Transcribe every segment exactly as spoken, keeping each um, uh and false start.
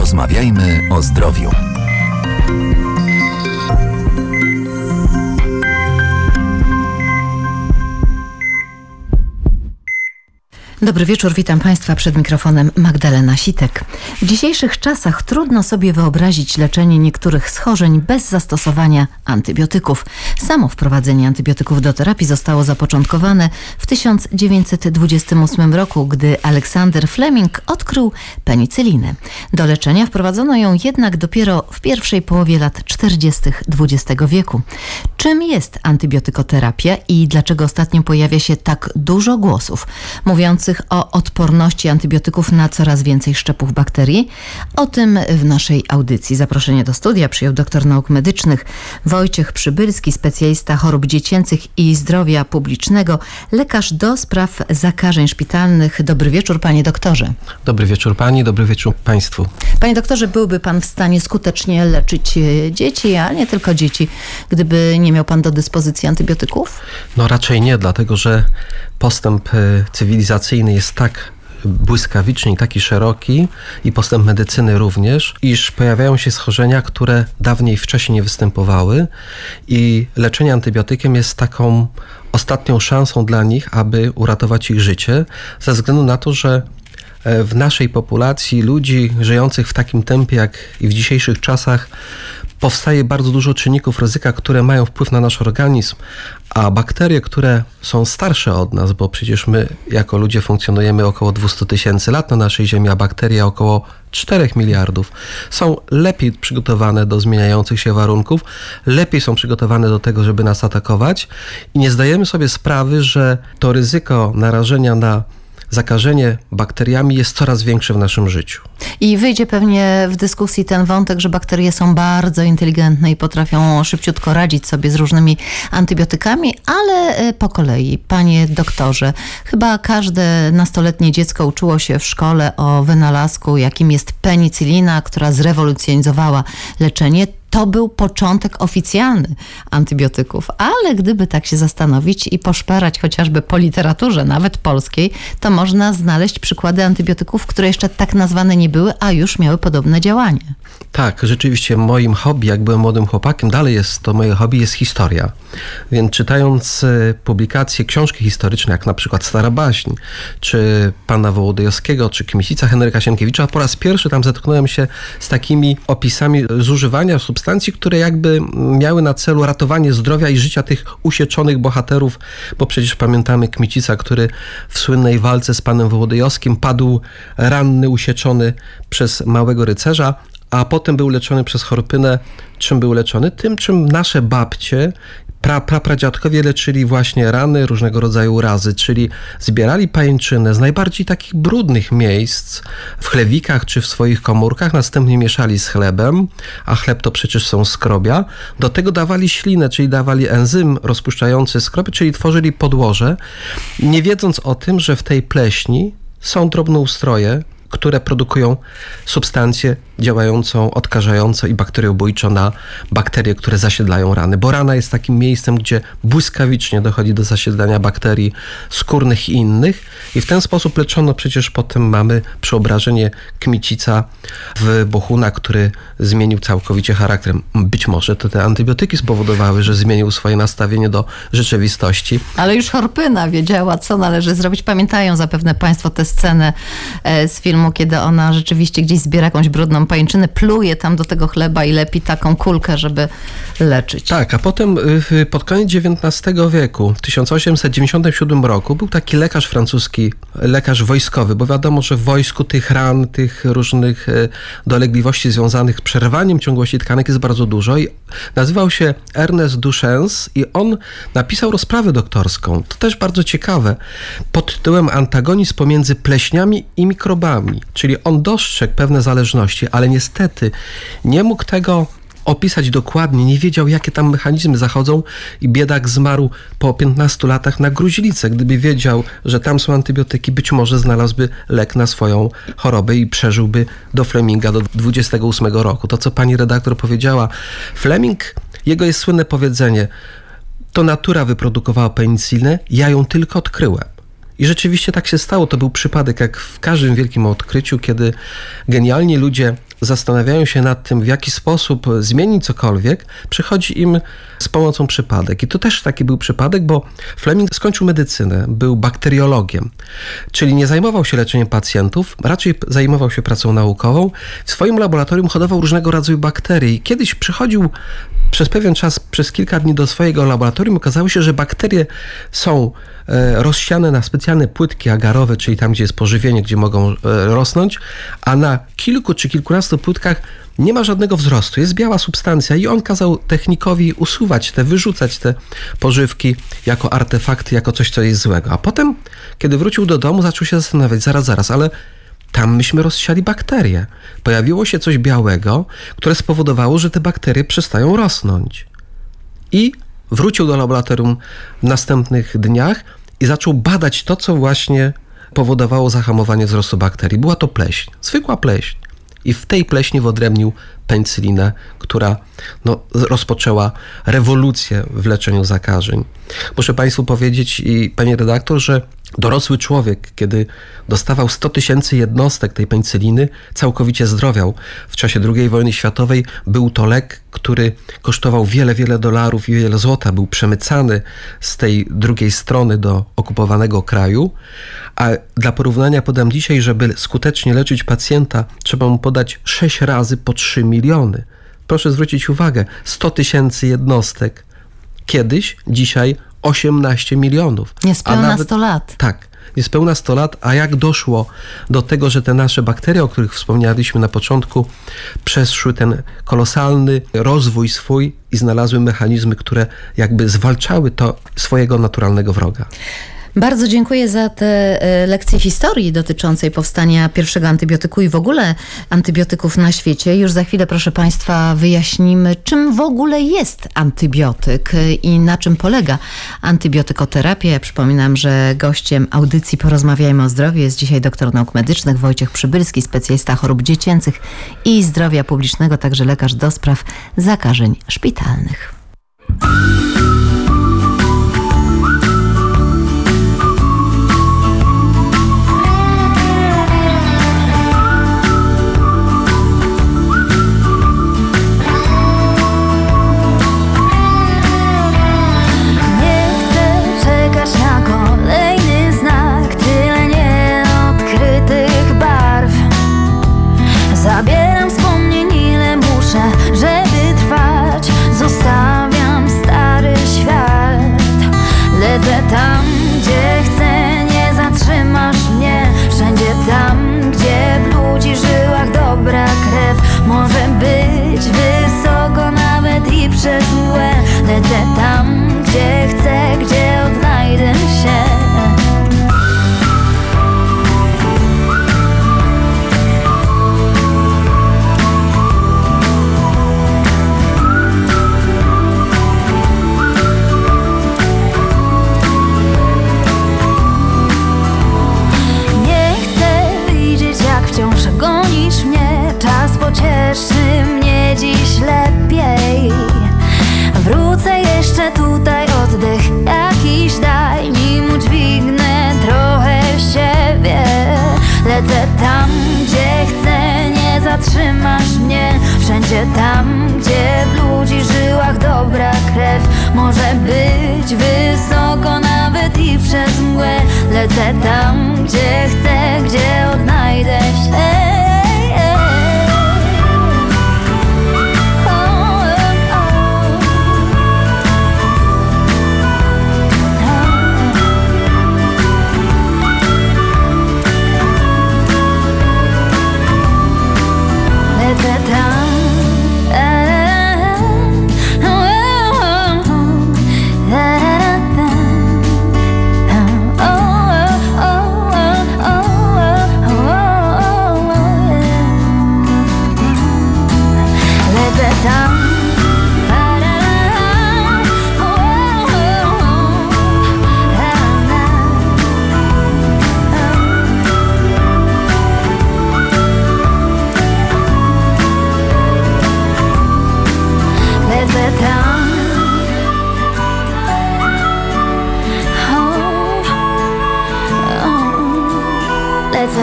Porozmawiajmy o zdrowiu. Dobry wieczór, witam Państwa, przed mikrofonem Magdalena Sitek. W dzisiejszych czasach trudno sobie wyobrazić leczenie niektórych schorzeń bez zastosowania antybiotyków. Samo wprowadzenie antybiotyków do terapii zostało zapoczątkowane w tysiąc dziewięćset dwudziestym ósmym roku, gdy Alexander Fleming odkrył penicylinę. Do leczenia wprowadzono ją jednak dopiero w pierwszej połowie lat czterdziestych dwudziestego wieku. Czym jest antybiotykoterapia i dlaczego ostatnio pojawia się tak dużo głosów mówiących o odporności antybiotyków na coraz więcej szczepów bakterii? O tym w naszej audycji. Zaproszenie do studia przyjął doktor nauk medycznych Wojciech Przybylski, specjalista chorób dziecięcych i zdrowia publicznego, lekarz do spraw zakażeń szpitalnych. Dobry wieczór, panie doktorze. Dobry wieczór pani, dobry wieczór państwu. Panie doktorze, byłby pan w stanie skutecznie leczyć dzieci, a nie tylko dzieci, gdyby nie miał pan do dyspozycji antybiotyków? No raczej nie, dlatego że postęp cywilizacyjny jest tak błyskawiczny i taki szeroki, i postęp medycyny również, iż pojawiają się schorzenia, które dawniej wcześniej nie występowały i leczenie antybiotykiem jest taką ostatnią szansą dla nich, aby uratować ich życie, ze względu na to, że w naszej populacji ludzi żyjących w takim tempie, jak i w dzisiejszych czasach, powstaje bardzo dużo czynników ryzyka, które mają wpływ na nasz organizm, a bakterie, które są starsze od nas, bo przecież my jako ludzie funkcjonujemy około dwieście tysięcy lat na naszej Ziemi, a bakterie około cztery miliardów, są lepiej przygotowane do zmieniających się warunków, lepiej są przygotowane do tego, żeby nas atakować i nie zdajemy sobie sprawy, że to ryzyko narażenia na zakażenie bakteriami jest coraz większe w naszym życiu. I wyjdzie pewnie w dyskusji ten wątek, że bakterie są bardzo inteligentne i potrafią szybciutko radzić sobie z różnymi antybiotykami, ale po kolei. Panie doktorze, chyba każde nastoletnie dziecko uczyło się w szkole o wynalazku, jakim jest penicylina, która zrewolucjonizowała leczenie. To był początek oficjalny antybiotyków, ale gdyby tak się zastanowić i poszperać chociażby po literaturze, nawet polskiej, to można znaleźć przykłady antybiotyków, które jeszcze tak nazwane nie były, a już miały podobne działanie. Tak, rzeczywiście moim hobby, jak byłem młodym chłopakiem, dalej jest to moje hobby, jest historia. Więc czytając publikacje, książki historyczne, jak na przykład Stara Baśń, czy Pana Wołodyjowskiego, czy Kmicica Henryka Sienkiewicza, po raz pierwszy tam zetknąłem się z takimi opisami zużywania substancji, które jakby miały na celu ratowanie zdrowia i życia tych usieczonych bohaterów, bo przecież pamiętamy Kmicica, który w słynnej walce z Panem Wołodyjowskim padł ranny, usieczony przez małego rycerza, a potem był leczony przez chorpynę. Czym był leczony? Tym, czym nasze babcie, pra, prapradziadkowie leczyli właśnie rany, różnego rodzaju urazy, czyli zbierali pajęczynę z najbardziej takich brudnych miejsc w chlewikach czy w swoich komórkach, następnie mieszali z chlebem, a chleb to przecież są skrobia. Do tego dawali ślinę, czyli dawali enzym rozpuszczający skroby, czyli tworzyli podłoże, nie wiedząc o tym, że w tej pleśni są drobnoustroje, które produkują substancję działającą odkażająco i bakteriobójczo na bakterie, które zasiedlają rany. Bo rana jest takim miejscem, gdzie błyskawicznie dochodzi do zasiedlania bakterii skórnych i innych i w ten sposób leczono. Przecież potem mamy przeobrażenie Kmicica w Bohuna, który zmienił całkowicie charakter. Być może to te antybiotyki spowodowały, że zmienił swoje nastawienie do rzeczywistości. Ale już chorpyna wiedziała, co należy zrobić. Pamiętają zapewne państwo tę scenę z filmu, kiedy ona rzeczywiście gdzieś zbiera jakąś brudną pajęczynę, pluje tam do tego chleba i lepi taką kulkę, żeby leczyć. Tak, a potem pod koniec dziewiętnastego wieku, w tysiąc osiemset dziewięćdziesiątym siódmym roku, był taki lekarz francuski, lekarz wojskowy, bo wiadomo, że w wojsku tych ran, tych różnych dolegliwości związanych z przerwaniem ciągłości tkanek jest bardzo dużo i nazywał się Ernest Duchens i on napisał rozprawę doktorską. To też bardzo ciekawe, pod tytułem Antagonizm pomiędzy pleśniami i mikrobami. Czyli on dostrzegł pewne zależności, ale niestety nie mógł tego opisać dokładnie, nie wiedział, jakie tam mechanizmy zachodzą i biedak zmarł po piętnastu latach na gruźlicę. Gdyby wiedział, że tam są antybiotyki, być może znalazłby lek na swoją chorobę i przeżyłby do Fleminga do dwudziestego ósmego roku. To, co pani redaktor powiedziała, Fleming, jego jest słynne powiedzenie, to natura wyprodukowała penicylinę, ja ją tylko odkryłem. I rzeczywiście tak się stało. To był przypadek, jak w każdym wielkim odkryciu, kiedy genialni ludzie zastanawiają się nad tym, w jaki sposób zmienić cokolwiek, przychodzi im z pomocą przypadek. I to też taki był przypadek, bo Fleming skończył medycynę, był bakteriologiem, czyli nie zajmował się leczeniem pacjentów, raczej zajmował się pracą naukową. W swoim laboratorium hodował różnego rodzaju bakterie i kiedyś przychodził przez pewien czas, przez kilka dni do swojego laboratorium, okazało się, że bakterie są rozsiane na specjalne płytki agarowe, czyli tam, gdzie jest pożywienie, gdzie mogą rosnąć, a na kilku czy kilkunastu płytkach nie ma żadnego wzrostu, jest biała substancja i on kazał technikowi usuwać te, wyrzucać te pożywki jako artefakty, jako coś, co jest złego. A potem, kiedy wrócił do domu, zaczął się zastanawiać, zaraz, zaraz, ale tam myśmy rozsiali bakterie. Pojawiło się coś białego, które spowodowało, że te bakterie przestają rosnąć. I wrócił do laboratorium w następnych dniach i zaczął badać to, co właśnie powodowało zahamowanie wzrostu bakterii. Była to pleśń, zwykła pleśń. I w tej pleśni wyodrębnił penicylinę, która no, rozpoczęła rewolucję w leczeniu zakażeń. Muszę Państwu powiedzieć i Pani redaktor, że dorosły człowiek, kiedy dostawał sto tysięcy jednostek tej penicyliny, całkowicie zdrowiał. W czasie drugiej wojny światowej był to lek, który kosztował wiele, wiele dolarów i wiele złota. Był przemycany z tej drugiej strony do okupowanego kraju. A dla porównania podam dzisiaj, żeby skutecznie leczyć pacjenta, trzeba mu podać sześć razy po trzy miliony. Proszę zwrócić uwagę, sto tysięcy jednostek. Kiedyś, dzisiaj osiemnaście milionów. Niespełna nawet, sto lat. Tak, niespełna sto lat. A jak doszło do tego, że te nasze bakterie, o których wspomnieliśmy na początku, przeszły ten kolosalny rozwój swój i znalazły mechanizmy, które jakby zwalczały to swojego naturalnego wroga. Bardzo dziękuję za te lekcje historii dotyczącej powstania pierwszego antybiotyku i w ogóle antybiotyków na świecie. Już za chwilę, proszę Państwa, wyjaśnimy, czym w ogóle jest antybiotyk i na czym polega antybiotykoterapia. Ja przypominam, że gościem audycji Porozmawiajmy o zdrowiu jest dzisiaj doktor nauk medycznych Wojciech Przybylski, specjalista chorób dziecięcych i zdrowia publicznego, także lekarz do spraw zakażeń szpitalnych. Zabieram wspomnień ile muszę, żeby trwać. Zostawiam stary świat. Lecę tam, gdzie chcę, nie zatrzymasz mnie. Wszędzie tam, gdzie w ludzi żyłach dobra krew. Może być wysoko nawet i przez mgłę. Lecę tam, gdzie chcę, gdzie odnajdę się. Gonisz mnie, czas pocieszy mnie dziś lepiej. Wrócę jeszcze tutaj, oddech jakiś daj, nim udźwignę trochę siebie. Lecę tam, gdzie chcę, nie zatrzymasz mnie. Wszędzie tam, gdzie w ludzi żyłach dobra krew. Może być wysoko nawet i przez mgłę. Lecę tam, gdzie chcę, gdzie odnajdę się. Oh,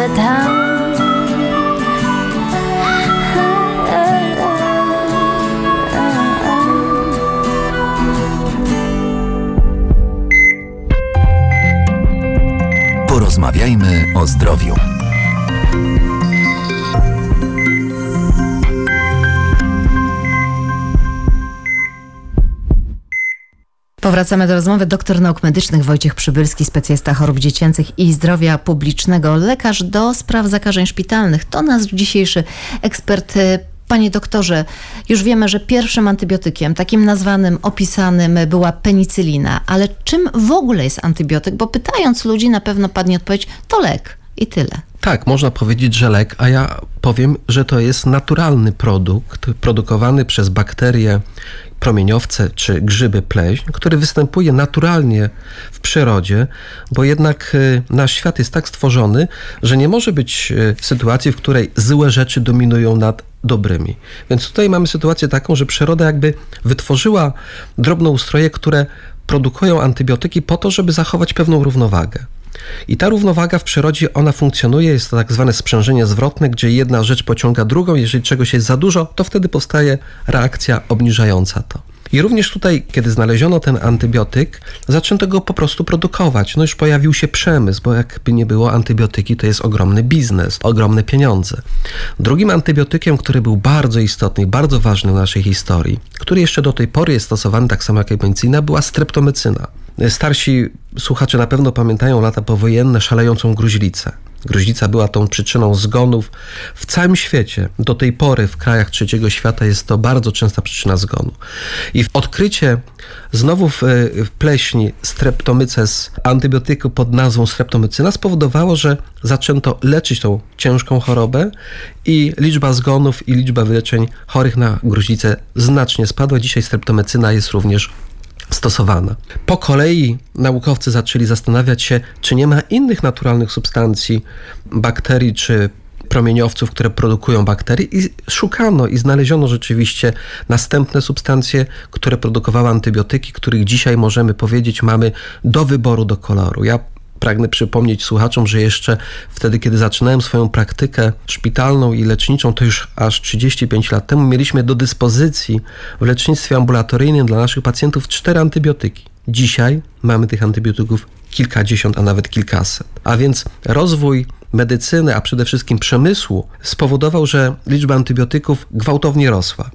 jeszcze tam. Porozmawiajmy o zdrowiu. Powracamy do rozmowy. Doktor nauk medycznych Wojciech Przybylski, specjalista chorób dziecięcych i zdrowia publicznego, lekarz do spraw zakażeń szpitalnych. To nasz dzisiejszy ekspert. Panie doktorze, już wiemy, że pierwszym antybiotykiem, takim nazwanym, opisanym, była penicylina. Ale czym w ogóle jest antybiotyk? Bo pytając ludzi, na pewno padnie odpowiedź, to lek i tyle. Tak, można powiedzieć, że lek, a ja powiem, że to jest naturalny produkt produkowany przez bakterie, promieniowce czy grzyby pleśń, który występuje naturalnie w przyrodzie, bo jednak nasz świat jest tak stworzony, że nie może być sytuacji, w której złe rzeczy dominują nad dobrymi. Więc tutaj mamy sytuację taką, że przyroda jakby wytworzyła drobnoustroje, które produkują antybiotyki po to, żeby zachować pewną równowagę. I ta równowaga w przyrodzie, ona funkcjonuje, jest to tak zwane sprzężenie zwrotne, gdzie jedna rzecz pociąga drugą, jeżeli czegoś jest za dużo, to wtedy powstaje reakcja obniżająca to. I również tutaj, kiedy znaleziono ten antybiotyk, zaczęto go po prostu produkować. No już pojawił się przemysł, bo jakby nie było, antybiotyki to jest ogromny biznes, ogromne pieniądze. Drugim antybiotykiem, który był bardzo istotny i bardzo ważny w naszej historii, który jeszcze do tej pory jest stosowany tak samo jak penicylina, była streptomycyna. Starsi słuchacze na pewno pamiętają lata powojenne, szalejącą gruźlicę. Gruźlica była tą przyczyną zgonów w całym świecie. Do tej pory w krajach trzeciego świata jest to bardzo częsta przyczyna zgonu. I odkrycie znowu w, w pleśni streptomyces antybiotyku pod nazwą streptomycyna spowodowało, że zaczęto leczyć tą ciężką chorobę i liczba zgonów i liczba wyleczeń chorych na gruźlicę znacznie spadła. Dzisiaj streptomycyna jest również stosowana. Po kolei naukowcy zaczęli zastanawiać się, czy nie ma innych naturalnych substancji, bakterii czy promieniowców, które produkują bakterie, i szukano i znaleziono rzeczywiście następne substancje, które produkowały antybiotyki, których dzisiaj możemy powiedzieć mamy do wyboru, do koloru. Ja pragnę przypomnieć słuchaczom, że jeszcze wtedy, kiedy zaczynałem swoją praktykę szpitalną i leczniczą, to już aż trzydzieści pięć lat temu, mieliśmy do dyspozycji w lecznictwie ambulatoryjnym dla naszych pacjentów cztery antybiotyki. Dzisiaj mamy tych antybiotyków kilkadziesiąt, a nawet kilkaset. A więc rozwój medycyny, a przede wszystkim przemysłu spowodował, że liczba antybiotyków gwałtownie rosła.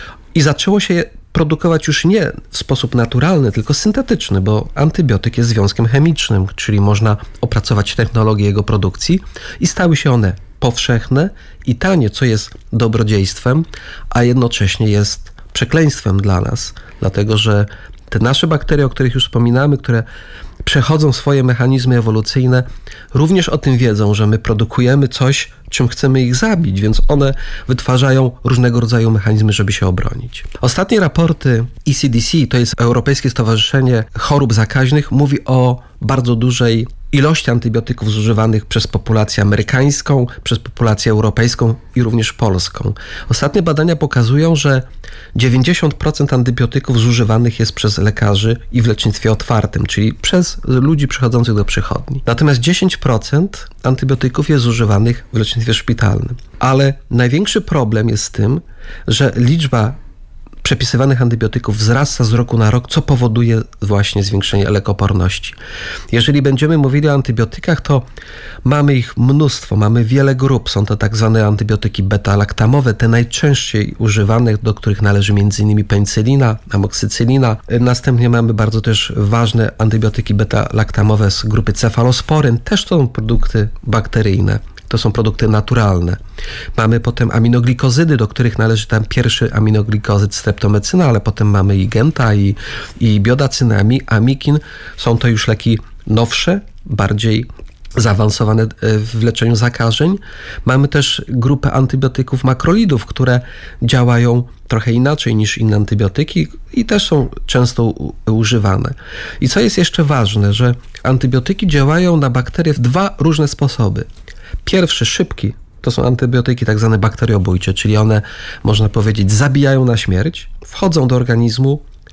I zaczęło się produkować już nie w sposób naturalny, tylko syntetyczny, bo antybiotyk jest związkiem chemicznym, czyli można opracować technologię jego produkcji i stały się one powszechne i tanie, co jest dobrodziejstwem, a jednocześnie jest przekleństwem dla nas, dlatego że te nasze bakterie, o których już wspominamy, które przechodzą swoje mechanizmy ewolucyjne, również o tym wiedzą, że my produkujemy coś, czym chcemy ich zabić, więc one wytwarzają różnego rodzaju mechanizmy, żeby się obronić. Ostatnie raporty E C D C, to jest Europejskie Stowarzyszenie Chorób Zakaźnych, mówi o bardzo dużej ilości antybiotyków zużywanych przez populację amerykańską, przez populację europejską i również polską. Ostatnie badania pokazują, że dziewięćdziesiąt procent antybiotyków zużywanych jest przez lekarzy i w lecznictwie otwartym, czyli przez ludzi przychodzących do przychodni. Natomiast dziesięć procent antybiotyków jest zużywanych w lecznictwie szpitalnym. Ale największy problem jest z tym, że liczba przepisywanych antybiotyków wzrasta z roku na rok, co powoduje właśnie zwiększenie lekoporności. Jeżeli będziemy mówili o antybiotykach, to mamy ich mnóstwo, mamy wiele grup. Są to tak zwane antybiotyki beta-laktamowe, te najczęściej używane, do których należy m.in. penicylina, amoksycylina. Następnie mamy bardzo też ważne antybiotyki beta-laktamowe z grupy cefalosporyn, też to są produkty bakteryjne. To są produkty naturalne. Mamy potem aminoglikozydy, do których należy tam pierwszy aminoglikozyd streptomycyna, ale potem mamy i genta, i, i biodacynami, amikin. Są to już leki nowsze, bardziej zaawansowane w leczeniu zakażeń. Mamy też grupę antybiotyków makrolidów, które działają trochę inaczej niż inne antybiotyki i też są często u- używane. I co jest jeszcze ważne, że antybiotyki działają na bakterie w dwa różne sposoby. Pierwszy, szybki, to są antybiotyki tak zwane bakteriobójcze, czyli one, można powiedzieć, zabijają na śmierć, wchodzą do organizmu,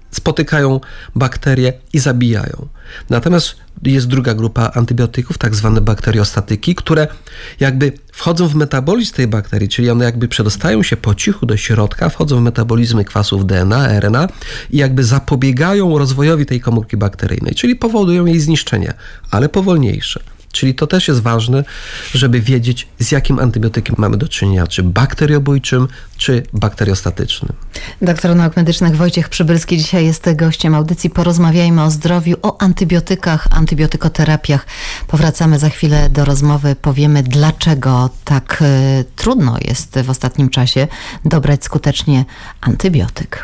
spotykają bakterie i zabijają. Natomiast jest druga grupa antybiotyków, tak zwane bakteriostatyki, które jakby wchodzą w metabolizm tej bakterii, czyli one jakby przedostają się po cichu do środka, wchodzą w metabolizmy kwasów D N A, R N A i jakby zapobiegają rozwojowi tej komórki bakteryjnej, czyli powodują jej zniszczenie, ale powolniejsze. Czyli to też jest ważne, żeby wiedzieć, z jakim antybiotykiem mamy do czynienia, czy bakteriobójczym, czy bakteriostatycznym. Doktor nauk medycznych Wojciech Przybylski dzisiaj jest gościem audycji Porozmawiajmy o zdrowiu, o antybiotykach, antybiotykoterapiach. Powracamy za chwilę do rozmowy, powiemy, dlaczego tak y, trudno jest w ostatnim czasie dobrać skutecznie antybiotyk.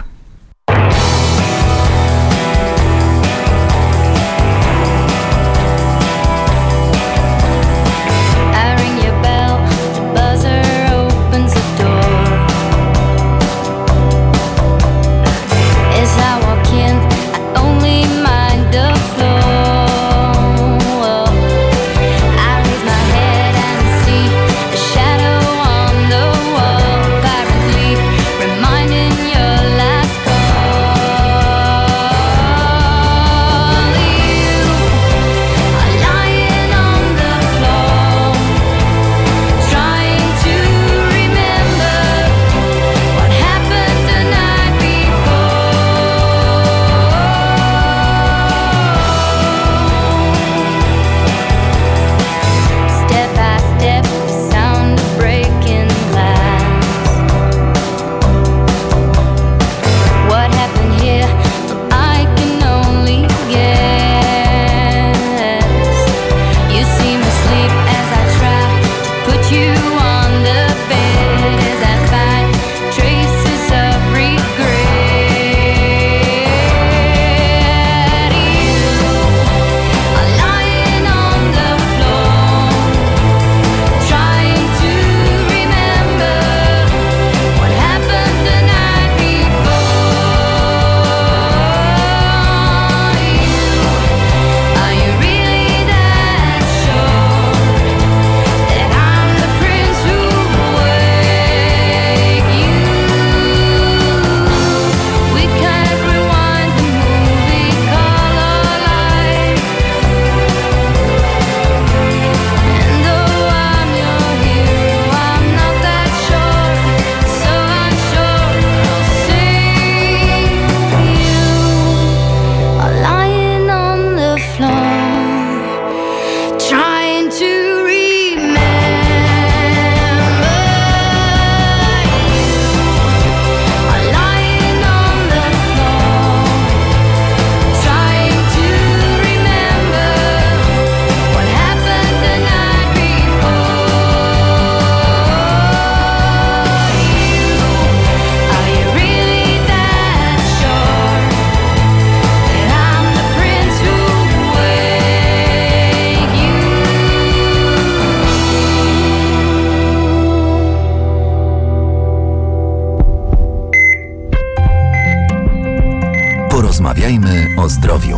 Porozmawiajmy o zdrowiu.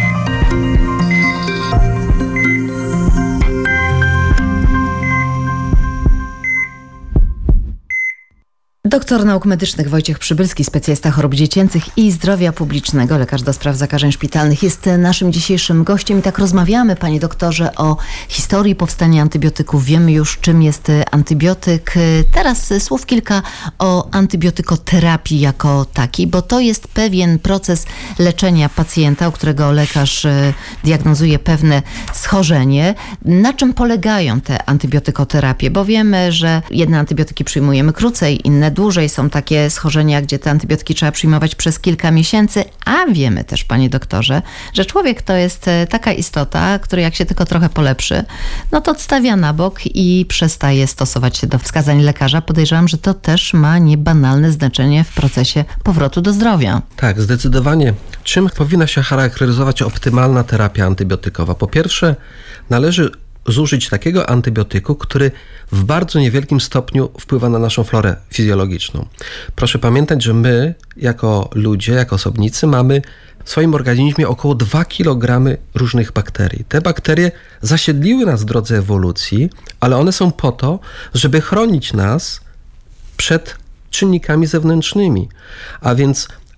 Doktor nauk medycznych Wojciech Przybylski, specjalista chorób dziecięcych i zdrowia publicznego, lekarz do spraw zakażeń szpitalnych, jest naszym dzisiejszym gościem. I tak rozmawiamy, panie doktorze, o historii powstania antybiotyków. Wiemy już, czym jest antybiotyk. Teraz słów kilka o antybiotykoterapii jako takiej, bo to jest pewien proces leczenia pacjenta, u którego lekarz diagnozuje pewne schorzenie. Na czym polegają te antybiotykoterapie? Bo wiemy, że jedne antybiotyki przyjmujemy krócej, inne dłużej. Są takie schorzenia, gdzie te antybiotyki trzeba przyjmować przez kilka miesięcy, a wiemy też, panie doktorze, że człowiek to jest taka istota, który jak się tylko trochę polepszy, no to odstawia na bok i przestaje stosować się do wskazań lekarza. Podejrzewam, że to też ma niebanalne znaczenie w procesie powrotu do zdrowia. Tak, zdecydowanie. Czym powinna się charakteryzować optymalna terapia antybiotykowa? Po pierwsze, należy zużyć takiego antybiotyku, który w bardzo niewielkim stopniu wpływa na naszą florę fizjologiczną. Proszę pamiętać, że my jako ludzie, jako osobnicy mamy w swoim organizmie około dwa kilogramy różnych bakterii. Te bakterie zasiedliły nas w drodze ewolucji, ale one są po to, żeby chronić nas przed czynnikami zewnętrznymi. A więc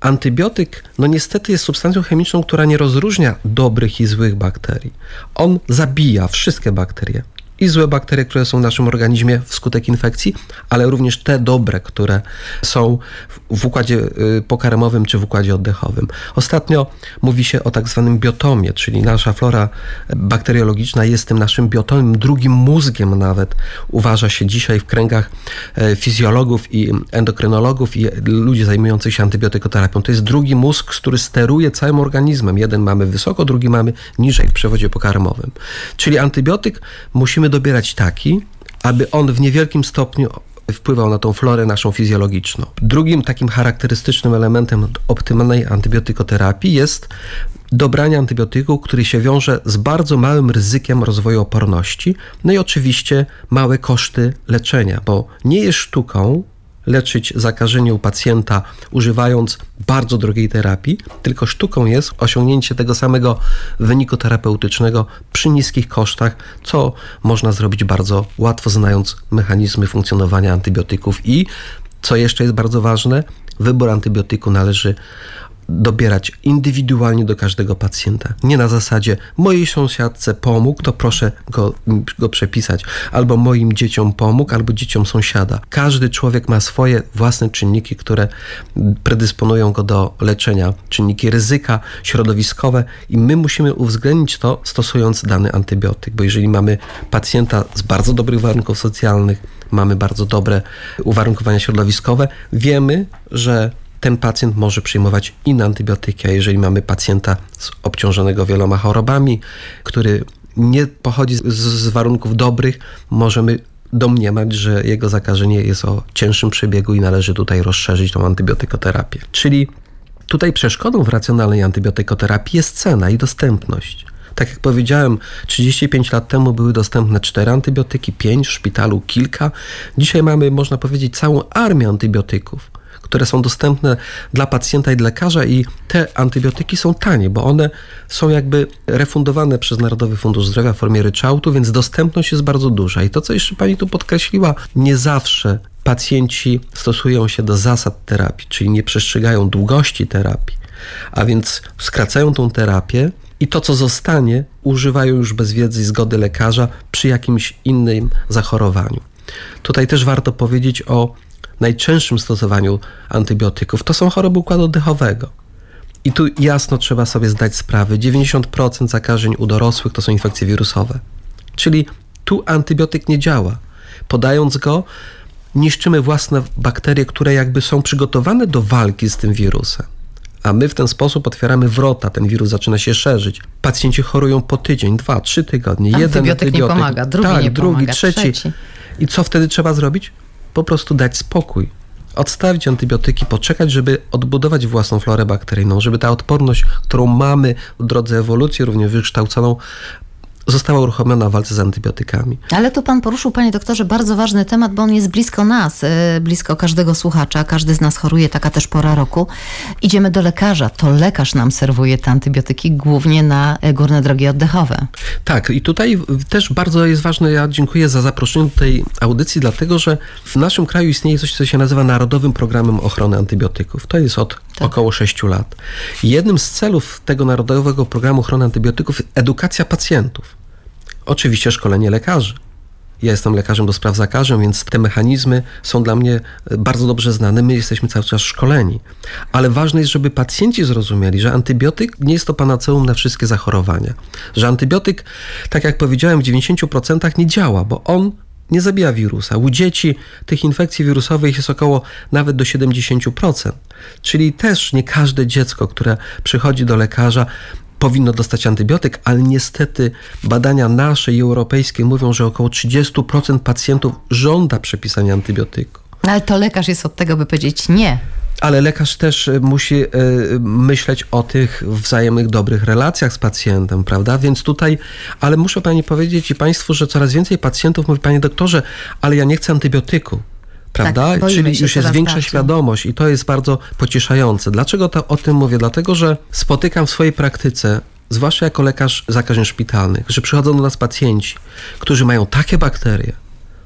Antybiotyk, no niestety jest substancją chemiczną, która nie rozróżnia dobrych i złych bakterii. On zabija wszystkie bakterie. I złe bakterie, które są w naszym organizmie wskutek infekcji, ale również te dobre, które są w układzie pokarmowym czy w układzie oddechowym. Ostatnio mówi się o tak zwanym biotomie, czyli nasza flora bakteriologiczna jest tym naszym biotomem, drugim mózgiem nawet. Uważa się dzisiaj w kręgach fizjologów i endokrynologów i ludzi zajmujących się antybiotykoterapią. To jest drugi mózg, który steruje całym organizmem. Jeden mamy wysoko, drugi mamy niżej w przewodzie pokarmowym. Czyli antybiotyk musimy dobierać taki, aby on w niewielkim stopniu wpływał na tą florę naszą fizjologiczną. Drugim takim charakterystycznym elementem optymalnej antybiotykoterapii jest dobranie antybiotyku, który się wiąże z bardzo małym ryzykiem rozwoju oporności, no i oczywiście małe koszty leczenia, bo nie jest sztuką leczyć zakażenie u pacjenta używając bardzo drogiej terapii, tylko sztuką jest osiągnięcie tego samego wyniku terapeutycznego przy niskich kosztach, co można zrobić bardzo łatwo, znając mechanizmy funkcjonowania antybiotyków i, co jeszcze jest bardzo ważne, wybór antybiotyku należy dobierać indywidualnie do każdego pacjenta. Nie na zasadzie mojej sąsiadce pomógł, to proszę go, go przepisać. Albo moim dzieciom pomógł, albo dzieciom sąsiada. Każdy człowiek ma swoje własne czynniki, które predysponują go do leczenia. Czynniki ryzyka, środowiskowe i my musimy uwzględnić to, stosując dany antybiotyk. Bo jeżeli mamy pacjenta z bardzo dobrych warunków socjalnych, mamy bardzo dobre uwarunkowania środowiskowe, wiemy, że ten pacjent może przyjmować inne antybiotyki, a jeżeli mamy pacjenta obciążonego wieloma chorobami, który nie pochodzi z, z warunków dobrych, możemy domniemać, że jego zakażenie jest o cięższym przebiegu i należy tutaj rozszerzyć tą antybiotykoterapię. Czyli tutaj przeszkodą w racjonalnej antybiotykoterapii jest cena i dostępność. Tak jak powiedziałem, trzydzieści pięć lat temu były dostępne cztery antybiotyki, pięć, w szpitalu kilka. Dzisiaj mamy, można powiedzieć, całą armię antybiotyków, które są dostępne dla pacjenta i dla lekarza i te antybiotyki są tanie, bo one są jakby refundowane przez Narodowy Fundusz Zdrowia w formie ryczałtu, więc dostępność jest bardzo duża. I to, co jeszcze pani tu podkreśliła, nie zawsze pacjenci stosują się do zasad terapii, czyli nie przestrzegają długości terapii, a więc skracają tą terapię i to, co zostanie, używają już bez wiedzy i zgody lekarza przy jakimś innym zachorowaniu. Tutaj też warto powiedzieć o najczęstszym stosowaniu antybiotyków. To są choroby układu oddechowego. I tu jasno trzeba sobie zdać sprawę. dziewięćdziesiąt procent zakażeń u dorosłych to są infekcje wirusowe. Czyli tu antybiotyk nie działa. Podając go, niszczymy własne bakterie, które jakby są przygotowane do walki z tym wirusem. A my w ten sposób otwieramy wrota, ten wirus zaczyna się szerzyć. Pacjenci chorują po tydzień, dwa, trzy tygodnie. Antybiotyk jeden antybiotyk nie pomaga, drugi tak, nie drugi, pomaga, trzeci. trzeci. I co wtedy trzeba zrobić? Po prostu dać spokój. Odstawić antybiotyki, poczekać, żeby odbudować własną florę bakteryjną, żeby ta odporność, którą mamy w drodze ewolucji, również wykształconą, została uruchomiona w walce z antybiotykami. Ale tu pan poruszył, panie doktorze, bardzo ważny temat, bo on jest blisko nas, blisko każdego słuchacza. Każdy z nas choruje, taka też pora roku. Idziemy do lekarza, to lekarz nam serwuje te antybiotyki, głównie na górne drogi oddechowe. Tak, i tutaj też bardzo jest ważne, ja dziękuję za zaproszenie do tej audycji, dlatego że w naszym kraju istnieje coś, co się nazywa Narodowym Programem Ochrony Antybiotyków. To jest od tak. około sześciu lat. I jednym z celów tego Narodowego Programu Ochrony Antybiotyków jest edukacja pacjentów. Oczywiście szkolenie lekarzy. Ja jestem lekarzem do spraw zakażeń, więc te mechanizmy są dla mnie bardzo dobrze znane. My jesteśmy cały czas szkoleni. Ale ważne jest, żeby pacjenci zrozumieli, że antybiotyk nie jest to panaceum na wszystkie zachorowania. Że antybiotyk, tak jak powiedziałem, w dziewięćdziesięciu procentach nie działa, bo on nie zabija wirusa. U dzieci tych infekcji wirusowych jest około nawet do siedemdziesięciu procent. Czyli też nie każde dziecko, które przychodzi do lekarza, powinno dostać antybiotyk, ale niestety badania nasze i europejskie mówią, że około trzydzieści procent pacjentów żąda przepisania antybiotyku. Ale to lekarz jest od tego, by powiedzieć nie. Ale lekarz też musi y, myśleć o tych wzajemnych dobrych relacjach z pacjentem, prawda? Więc tutaj, ale muszę pani powiedzieć i państwu, że coraz więcej pacjentów mówi, panie doktorze, ale ja nie chcę antybiotyku. Prawda? Tak, czyli już jest większa bardziej. świadomość i to jest bardzo pocieszające. Dlaczego to, o tym mówię? Dlatego, że spotykam w swojej praktyce, zwłaszcza jako lekarz zakażeń szpitalnych, że przychodzą do nas pacjenci, którzy mają takie bakterie,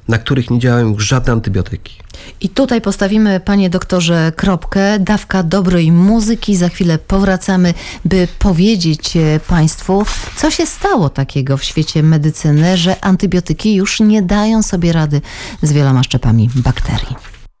na których nie działają już żadne antybiotyki. I tutaj postawimy, panie doktorze, kropkę. Dawka dobrej muzyki. Za chwilę powracamy, by powiedzieć państwu, co się stało takiego w świecie medycyny, że antybiotyki już nie dają sobie rady z wieloma szczepami bakterii.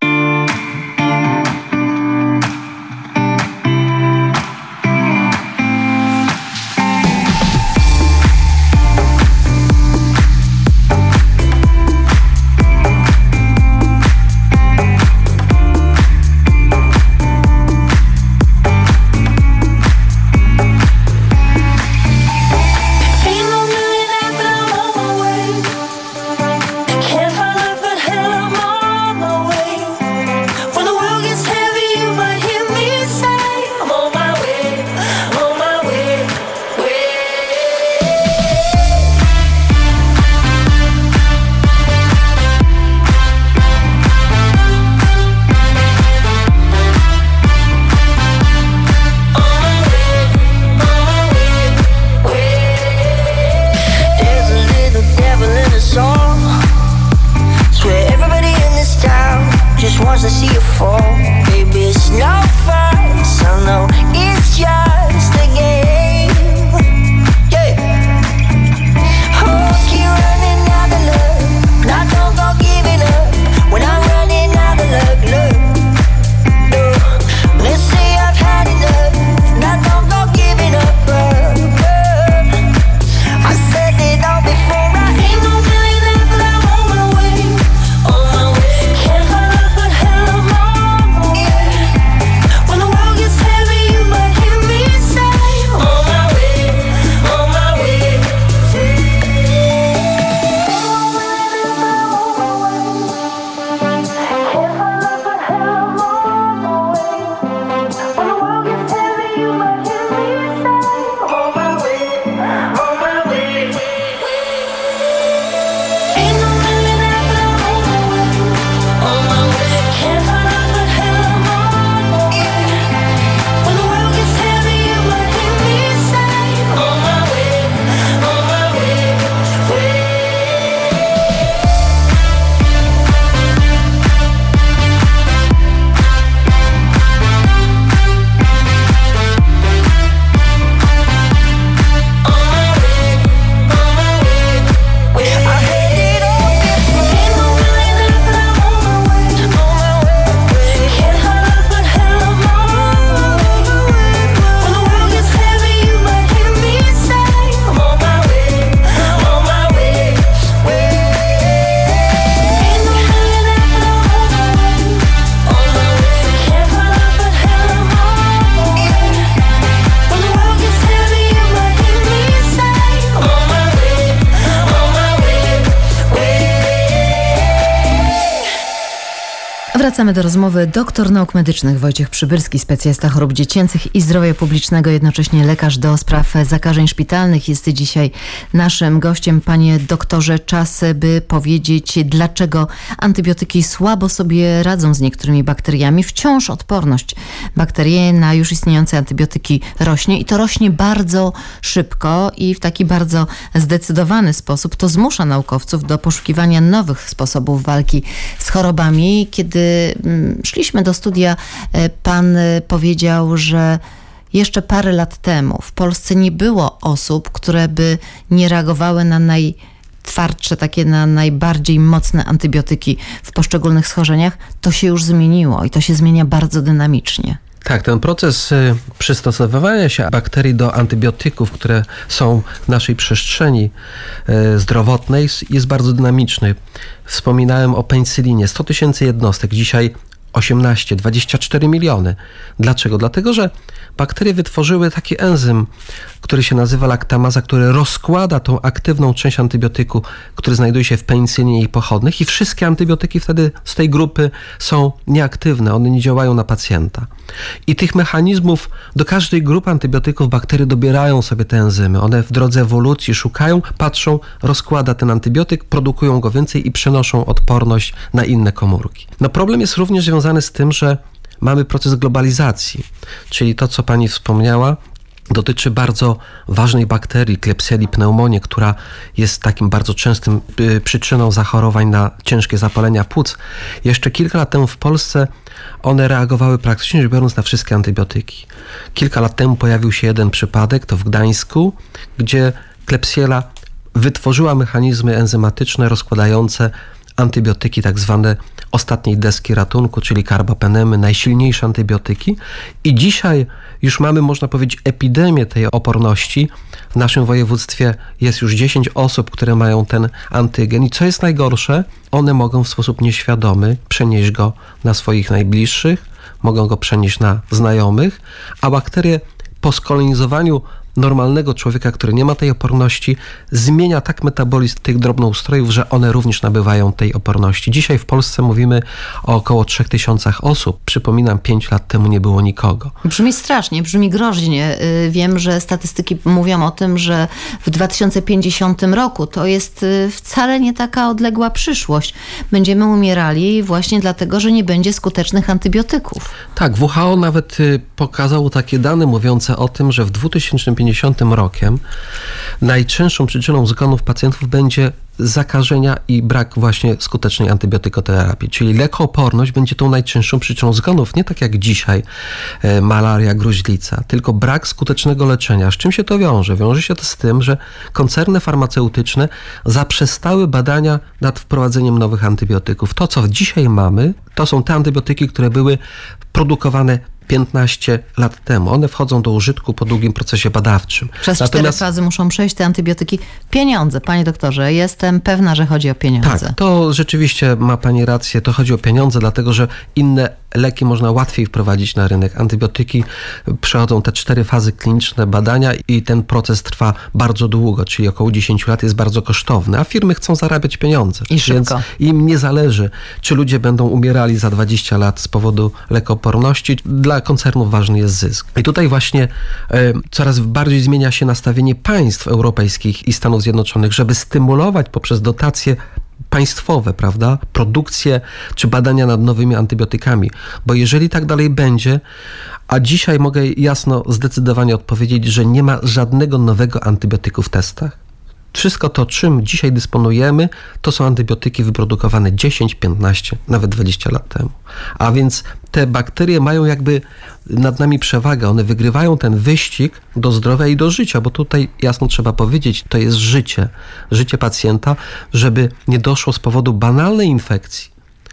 Wracamy do rozmowy. Doktor nauk medycznych Wojciech Przybylski, specjalista chorób dziecięcych i zdrowia publicznego, jednocześnie lekarz do spraw zakażeń szpitalnych, jest dzisiaj naszym gościem. Panie doktorze, czas, by powiedzieć, dlaczego antybiotyki słabo sobie radzą z niektórymi bakteriami. Wciąż odporność bakterii na już istniejące antybiotyki rośnie i to rośnie bardzo szybko i w taki bardzo zdecydowany sposób. To zmusza naukowców do poszukiwania nowych sposobów walki z chorobami. Kiedy szliśmy do studia, pan powiedział, że jeszcze parę lat temu w Polsce nie było osób, które by nie reagowały na najtwardsze, takie na najbardziej mocne antybiotyki w poszczególnych schorzeniach. To się już zmieniło i to się zmienia bardzo dynamicznie. Tak, ten proces przystosowywania się bakterii do antybiotyków, które są w naszej przestrzeni zdrowotnej, jest bardzo dynamiczny. Wspominałem o penicylinie. sto tysięcy jednostek, dzisiaj osiemnaście, dwadzieścia cztery miliony. Dlaczego? Dlatego, że bakterie wytworzyły taki enzym, który się nazywa laktamaza, który rozkłada tą aktywną część antybiotyku, który znajduje się w penicylinie i pochodnych, i wszystkie antybiotyki wtedy z tej grupy są nieaktywne, one nie działają na pacjenta. I tych mechanizmów do każdej grupy antybiotyków bakterie dobierają sobie te enzymy. One w drodze ewolucji szukają, patrzą, rozkłada ten antybiotyk, produkują go więcej i przenoszą odporność na inne komórki. No problem jest również związany z tym, że mamy proces globalizacji, czyli to, co pani wspomniała, dotyczy bardzo ważnej bakterii, Klebsiella pneumoniae, która jest takim bardzo częstym y, przyczyną zachorowań na ciężkie zapalenia płuc. Jeszcze kilka lat temu w Polsce one reagowały praktycznie rzecz biorąc na wszystkie antybiotyki. Kilka lat temu pojawił się jeden przypadek, to w Gdańsku, gdzie Klebsiella wytworzyła mechanizmy enzymatyczne rozkładające antybiotyki, tak zwane ostatniej deski ratunku, czyli karbapenemy, najsilniejsze antybiotyki. I dzisiaj już mamy, można powiedzieć, epidemię tej oporności. W naszym województwie jest już dziesięć osób, które mają ten antygen i co jest najgorsze, one mogą w sposób nieświadomy przenieść go na swoich najbliższych, mogą go przenieść na znajomych, a bakterie po skolonizowaniu normalnego człowieka, który nie ma tej oporności, zmienia tak metabolizm tych drobnoustrojów, że one również nabywają tej oporności. Dzisiaj w Polsce mówimy o około trzech tysiącach osób. Przypominam, pięć lat temu nie było nikogo. Brzmi strasznie, brzmi groźnie. Wiem, że statystyki mówią o tym, że w dwa tysiące pięćdziesiątym roku to jest wcale nie taka odległa przyszłość. Będziemy umierali właśnie dlatego, że nie będzie skutecznych antybiotyków. Tak, W H O nawet pokazało takie dane mówiące o tym, że w dwa tysiące pięćdziesiątym rokiem najczęstszą przyczyną zgonów pacjentów będzie zakażenia i brak właśnie skutecznej antybiotykoterapii. Czyli lekooporność będzie tą najczęstszą przyczyną zgonów. Nie tak jak dzisiaj e, malaria, gruźlica, tylko brak skutecznego leczenia. Z czym się to wiąże? Wiąże się to z tym, że koncerny farmaceutyczne zaprzestały badania nad wprowadzeniem nowych antybiotyków. To, co dzisiaj mamy, to są te antybiotyki, które były produkowane piętnaście lat temu. One wchodzą do użytku po długim procesie badawczym. Przez Natomiast... cztery fazy muszą przejść te antybiotyki. Pieniądze, panie doktorze, jestem pewna, że chodzi o pieniądze. Tak, to rzeczywiście ma pani rację, to chodzi o pieniądze, dlatego że inne leki można łatwiej wprowadzić na rynek. Antybiotyki przechodzą te cztery fazy kliniczne badania i ten proces trwa bardzo długo, czyli około dziesięć lat, jest bardzo kosztowny, a firmy chcą zarabiać pieniądze. I szybko. Więc im nie zależy, czy ludzie będą umierali za dwadzieścia lat z powodu lekooporności. Dla koncernów ważny jest zysk. I tutaj właśnie e, coraz bardziej zmienia się nastawienie państw europejskich i Stanów Zjednoczonych, żeby stymulować poprzez dotacje państwowe, prawda, produkcję czy badania nad nowymi antybiotykami. Bo jeżeli tak dalej będzie, a dzisiaj mogę jasno, zdecydowanie odpowiedzieć, że nie ma żadnego nowego antybiotyku w testach. Wszystko to, czym dzisiaj dysponujemy, to są antybiotyki wyprodukowane dziesięć, piętnaście, nawet dwadzieścia lat temu. A więc te bakterie mają jakby nad nami przewagę. One wygrywają ten wyścig do zdrowia i do życia, bo tutaj jasno trzeba powiedzieć, to jest życie. Życie pacjenta, żeby nie doszło z powodu banalnej infekcji,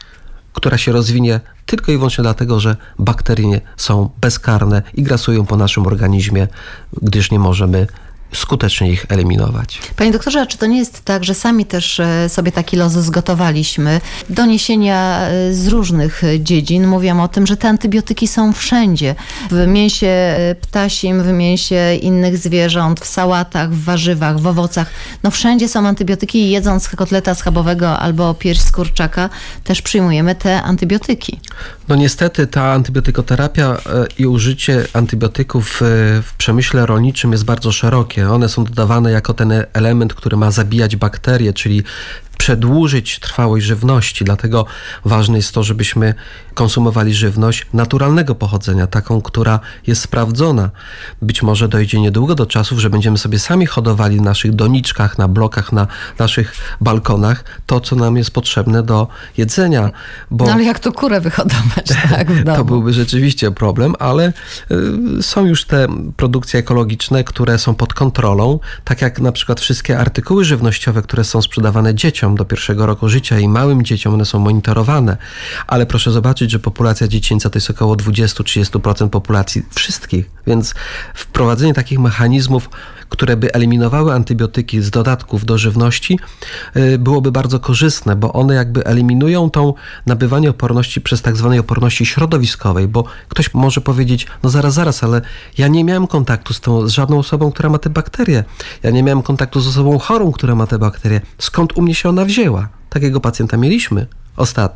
która się rozwinie tylko i wyłącznie dlatego, że bakterie są bezkarne i grasują po naszym organizmie, gdyż nie możemy skutecznie ich eliminować. Panie doktorze, a czy to nie jest tak, że sami też sobie taki los zgotowaliśmy? Doniesienia z różnych dziedzin mówią o tym, że te antybiotyki są wszędzie. W mięsie ptasim, w mięsie innych zwierząt, w sałatach, w warzywach, w owocach. No wszędzie są antybiotyki i jedząc kotleta schabowego albo pierś z kurczaka też przyjmujemy te antybiotyki. No niestety ta antybiotykoterapia i użycie antybiotyków w przemyśle rolniczym jest bardzo szerokie. One są dodawane jako ten element, który ma zabijać bakterie, czyli przedłużyć trwałość żywności. Dlatego ważne jest to, żebyśmy konsumowali żywność naturalnego pochodzenia, taką, która jest sprawdzona. Być może dojdzie niedługo do czasów, że będziemy sobie sami hodowali w naszych doniczkach, na blokach, na naszych balkonach to, co nam jest potrzebne do jedzenia. Bo no ale jak to kurę wyhodować, tak, w domu? To byłby rzeczywiście problem, ale y, są już te produkcje ekologiczne, które są pod kontrolą, tak jak na przykład wszystkie artykuły żywnościowe, które są sprzedawane dzieciom do pierwszego roku życia i małym dzieciom, one są monitorowane. Ale proszę zobaczyć, że populacja dziecięca to jest około dwadzieścia do trzydziestu procent populacji wszystkich. Więc wprowadzenie takich mechanizmów, które by eliminowały antybiotyki z dodatków do żywności, byłoby bardzo korzystne, bo one jakby eliminują tą nabywanie oporności przez tak zwanej oporności środowiskowej, bo ktoś może powiedzieć, no zaraz, zaraz, ale ja nie miałem kontaktu z, tą, z żadną osobą, która ma te bakterie. Ja nie miałem kontaktu z osobą chorą, która ma te bakterie. Skąd u mnie się ona wzięła? Takiego pacjenta mieliśmy ostatnio.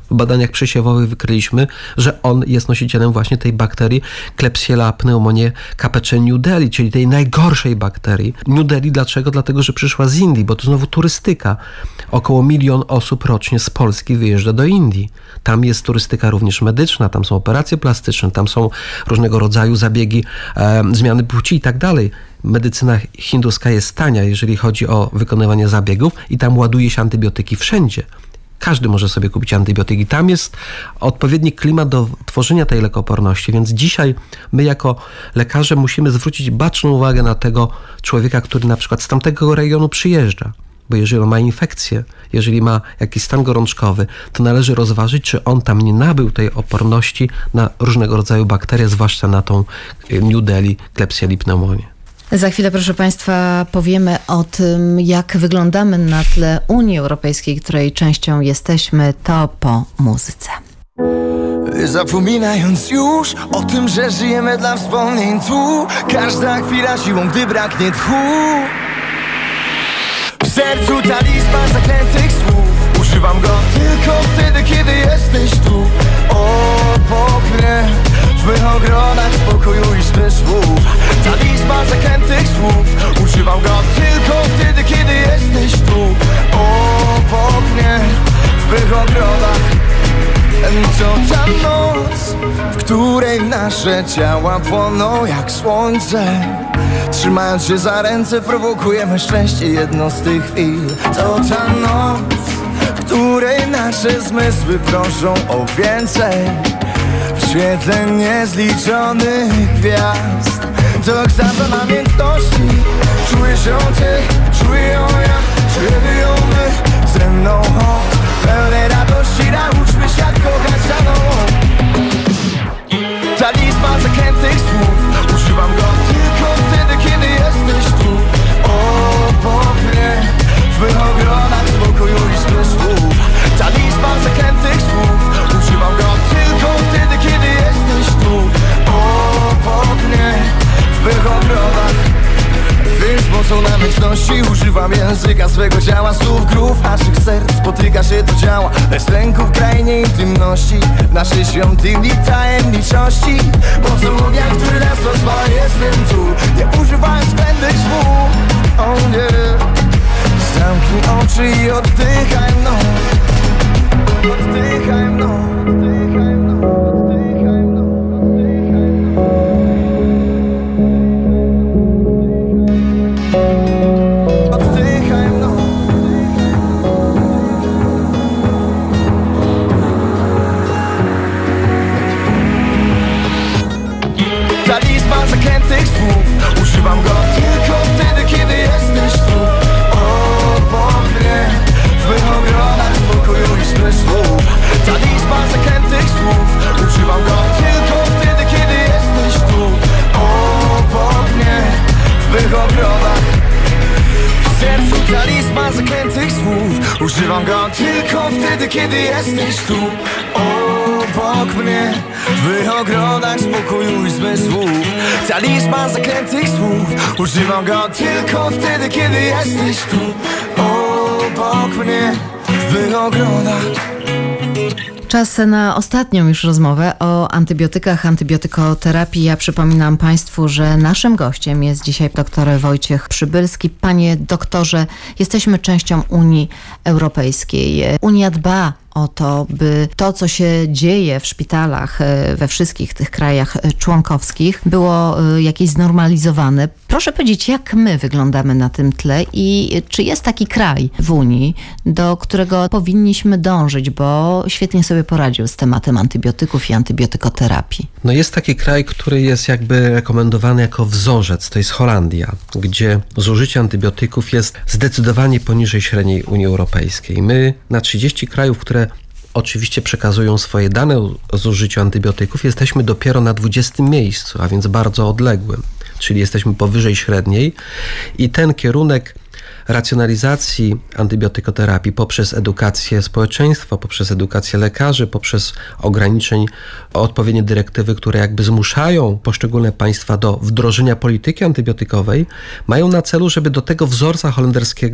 W badaniach przesiewowych wykryliśmy, że on jest nosicielem właśnie tej bakterii Klebsiella pneumoniae capeche New Delhi, czyli tej najgorszej bakterii. New Delhi dlaczego? Dlatego, że przyszła z Indii, bo to znowu turystyka. Około milion osób rocznie z Polski wyjeżdża do Indii. Tam jest turystyka również medyczna, tam są operacje plastyczne, tam są różnego rodzaju zabiegi e, zmiany płci i tak dalej. Medycyna hinduska jest tania, jeżeli chodzi o wykonywanie zabiegów i tam ładuje się antybiotyki wszędzie. Każdy może sobie kupić antybiotyki. Tam jest odpowiedni klimat do tworzenia tej lekoporności, więc dzisiaj my jako lekarze musimy zwrócić baczną uwagę na tego człowieka, który na przykład z tamtego regionu przyjeżdża. Bo jeżeli on ma infekcję, jeżeli ma jakiś stan gorączkowy, to należy rozważyć, czy on tam nie nabył tej oporności na różnego rodzaju bakterie, zwłaszcza na tą New Delhi Klebsiella pneumoniae. Za chwilę, proszę Państwa, powiemy o tym, jak wyglądamy na tle Unii Europejskiej, której częścią jesteśmy, to po muzyce. Zapominając już o tym, że żyjemy dla wspomnień tu, każda chwila siłą, gdy braknie tchu. W sercu talizman zaklętych słów, używam go tylko wtedy, kiedy jesteś tu obok mnie. W mych ogrodach spokoju i zmysłów, talizman zaklętych słów, używam go tylko wtedy, kiedy jesteś tu obok mnie. W mych ogrodach to ta noc, w której nasze ciała płoną jak słońce. Trzymając się za ręce prowokujemy szczęście, jedno z tych chwil. To ta noc, w której nasze zmysły proszą o więcej. W świetle niezliczonych gwiazd to gwiazda namiętności. Czujesz ją ty, czuję ją ja, czujemy ją my. Ze mną chodź, pełnej radości, nauczmy się jak kochać za nową. Talizman zaklętych słów, używam go tylko wtedy, kiedy jesteś tu obok mnie. W mych ogrodach spokoju i zmysłów, talizman zaklętych słów, używam go tylko wtedy, kiedy jesteś tu obok mnie. W mych ogrodach, więc mocą namiętności używam języka swego ciała, słów grów naszych serc spotyka się to działa. Bez lęku w krainie intymności, naszej świątyni tajemniczości. Mocą ognia, który nas rozwala, jestem tu, nie używając zbędnych słów. Oh yeah. Zamknij oczy i oddychaj mną, oddychaj mną, oddychaj mną, oddychaj mną, oddychaj mną. Talizman zaklętych słów, używam go tylko wtedy, kiedy jesteś tu obok mnie. W mych ogrodach spokoju i zmysłów, talizman zaklętych słów, używam go tylko wtedy, kiedy jesteś tu obok mnie. W mych ogrodach, w sercu talizman zaklętych słów, używam go tylko wtedy, kiedy jesteś tu obok mnie. W mych ogrodach spokoju i zmysłów, talizman zaklętych słów, używam go tylko wtedy, kiedy jesteś tu obok mnie. W mych ogrodach. Czas na ostatnią już rozmowę o antybiotykach, antybiotykoterapii. Ja przypominam Państwu, że naszym gościem jest dzisiaj doktor Wojciech Przybylski. Panie doktorze, jesteśmy częścią Unii Europejskiej. Unia dba o to, by to, co się dzieje w szpitalach we wszystkich tych krajach członkowskich, było jakieś znormalizowane. Proszę powiedzieć, jak my wyglądamy na tym tle i czy jest taki kraj w Unii, do którego powinniśmy dążyć, bo świetnie sobie poradził z tematem antybiotyków i antybiotykoterapii? No jest taki kraj, który jest jakby rekomendowany jako wzorzec, to jest Holandia, gdzie zużycie antybiotyków jest zdecydowanie poniżej średniej Unii Europejskiej. My na trzydzieści krajów, które oczywiście przekazują swoje dane o zużyciu antybiotyków, jesteśmy dopiero na dwudziestym miejscu, a więc bardzo odległym, czyli jesteśmy powyżej średniej i ten kierunek racjonalizacji antybiotykoterapii poprzez edukację społeczeństwa, poprzez edukację lekarzy, poprzez ograniczeń, odpowiednie dyrektywy, które jakby zmuszają poszczególne państwa do wdrożenia polityki antybiotykowej, mają na celu, żeby do tego wzorca holenderskiego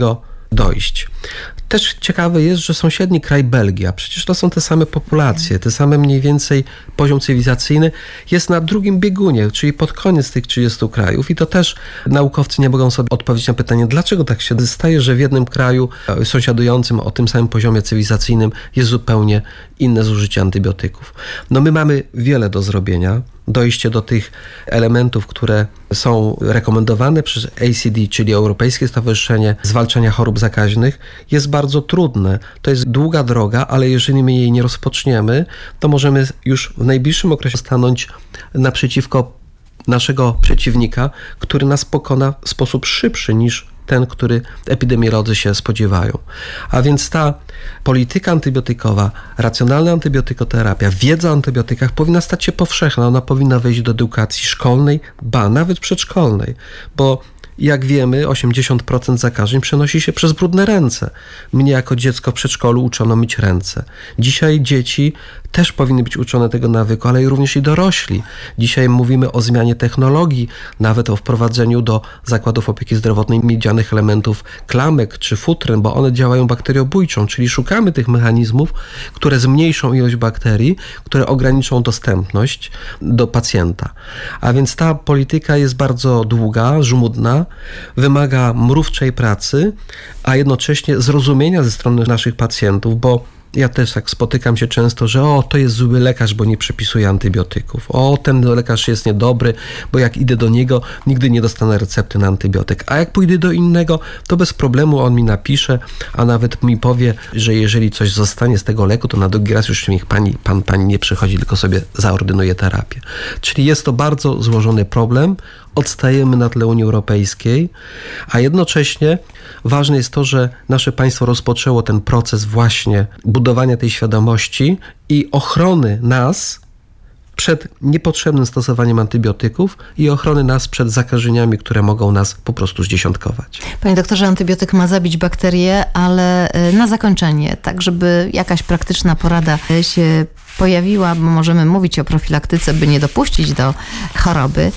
dojść. Też ciekawe jest, że sąsiedni kraj Belgia, przecież to są te same populacje, te same mniej więcej poziom cywilizacyjny jest na drugim biegunie, czyli pod koniec tych trzydziestu krajów i to też naukowcy nie mogą sobie odpowiedzieć na pytanie, dlaczego tak się staje, że w jednym kraju sąsiadującym o tym samym poziomie cywilizacyjnym jest zupełnie inne zużycie antybiotyków. No my mamy wiele do zrobienia. Dojście do tych elementów, które są rekomendowane przez A C D, czyli Europejskie Stowarzyszenie Zwalczania Chorób Zakaźnych, jest bardzo trudne. To jest długa droga, ale jeżeli my jej nie rozpoczniemy, to możemy już w najbliższym okresie stanąć naprzeciwko naszego przeciwnika, który nas pokona w sposób szybszy niż ten, który epidemiolodzy się spodziewają. A więc ta polityka antybiotykowa, racjonalna antybiotykoterapia, wiedza o antybiotykach powinna stać się powszechna. Ona powinna wejść do edukacji szkolnej, ba, nawet przedszkolnej, bo jak wiemy, osiemdziesiąt procent zakażeń przenosi się przez brudne ręce. Mnie jako dziecko w przedszkolu uczono myć ręce. Dzisiaj dzieci też powinny być uczone tego nawyku, ale również i dorośli. Dzisiaj mówimy o zmianie technologii, nawet o wprowadzeniu do zakładów opieki zdrowotnej miedzianych elementów klamek czy futryn, bo one działają bakteriobójczą, czyli szukamy tych mechanizmów, które zmniejszą ilość bakterii, które ograniczą dostępność do pacjenta. A więc ta polityka jest bardzo długa, żmudna, wymaga mrówczej pracy, a jednocześnie zrozumienia ze strony naszych pacjentów, bo ja też tak spotykam się często, że o, to jest zły lekarz, bo nie przepisuje antybiotyków. O, ten lekarz jest niedobry, bo jak idę do niego, nigdy nie dostanę recepty na antybiotyk. A jak pójdę do innego, to bez problemu on mi napisze, a nawet mi powie, że jeżeli coś zostanie z tego leku, to na drugi raz już niech pani, pan, pani nie przychodzi, tylko sobie zaordynuje terapię. Czyli jest to bardzo złożony problem. Odstajemy na tle Unii Europejskiej, a jednocześnie ważne jest to, że nasze państwo rozpoczęło ten proces właśnie budowania tej świadomości i ochrony nas przed niepotrzebnym stosowaniem antybiotyków i ochrony nas przed zakażeniami, które mogą nas po prostu zdziesiątkować. Panie doktorze, antybiotyk ma zabić bakterie, ale na zakończenie, tak żeby jakaś praktyczna porada się pojawiła, bo możemy mówić o profilaktyce, by nie dopuścić do choroby.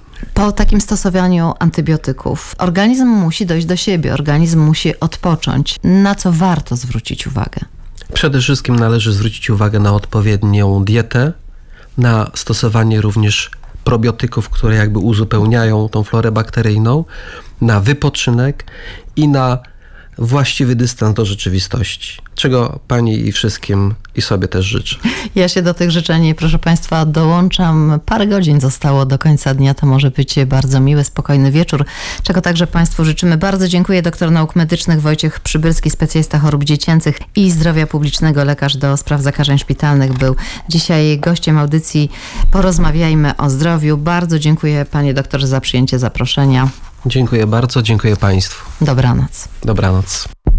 Po takim stosowaniu antybiotyków organizm musi dojść do siebie, organizm musi odpocząć. Na co warto zwrócić uwagę? Przede wszystkim należy zwrócić uwagę na odpowiednią dietę, na stosowanie również probiotyków, które jakby uzupełniają tą florę bakteryjną, na wypoczynek i na właściwy dystans do rzeczywistości, czego pani i wszystkim i sobie też życzę. Ja się do tych życzeń, proszę państwa, dołączam. Parę godzin zostało do końca dnia, to może być bardzo miły, spokojny wieczór, czego także państwu życzymy. Bardzo dziękuję. Doktor nauk medycznych Wojciech Przybylski, specjalista chorób dziecięcych i zdrowia publicznego, lekarz do spraw zakażeń szpitalnych, był dzisiaj gościem audycji Porozmawiajmy o zdrowiu. Bardzo dziękuję panie doktorze za przyjęcie zaproszenia. Dziękuję bardzo, dziękuję państwu. Dobranoc. Dobranoc.